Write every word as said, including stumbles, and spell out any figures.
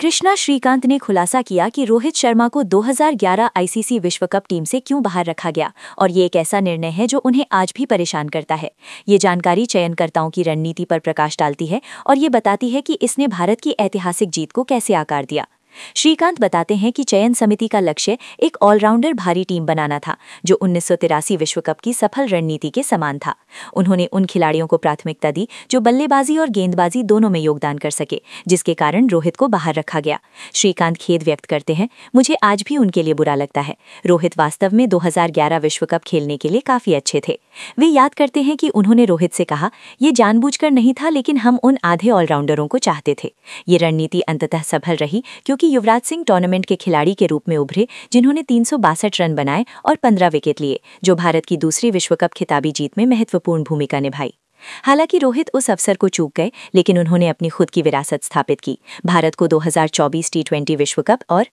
कृष्णा श्रीकांत ने खुलासा किया कि रोहित शर्मा को दो हज़ार ग्यारह आईसीसी विश्व कप टीम से क्यों बाहर रखा गया और ये एक ऐसा निर्णय है जो उन्हें आज भी परेशान करता है। ये जानकारी चयनकर्ताओं की रणनीति पर प्रकाश डालती है और ये बताती है कि इसने भारत की ऐतिहासिक जीत को कैसे आकार दिया। श्रीकांत बताते हैं कि चयन समिति का लक्ष्य एक ऑलराउंडर भारी टीम बनाना था जो उन्नीस सौ तिरासी विश्व कप की सफल रणनीति के समान था। उन्होंने उन खिलाड़ियों को प्राथमिकता दी जो बल्लेबाजी और गेंदबाजी दोनों में योगदान कर सके, जिसके कारण रोहित को बाहर रखा गया। श्रीकांत खेद व्यक्त करते हैं, मुझे आज भी उनके लिए बुरा लगता है। रोहित वास्तव में दो हज़ार ग्यारह विश्व कप खेलने के लिए काफी अच्छे थे। वे याद करते हैं कि उन्होंने रोहित से कहा, ये जानबूझकर नहीं था, लेकिन हम उन आधे ऑलराउंडरों को चाहते थे। ये रणनीति अंततः सफल रही क्योंकि कि युवराज सिंह टूर्नामेंट के खिलाड़ी के रूप में उभरे जिन्होंने तीन सौ बासठ रन बनाए और पंद्रह विकेट लिए, जो भारत की दूसरी विश्व कप खिताबी जीत में महत्वपूर्ण भूमिका निभाई। हालांकि रोहित उस अवसर को चूक गए, लेकिन उन्होंने अपनी खुद की विरासत स्थापित की। भारत को दो हज़ार चौबीस टी ट्वेंटी विश्व कप और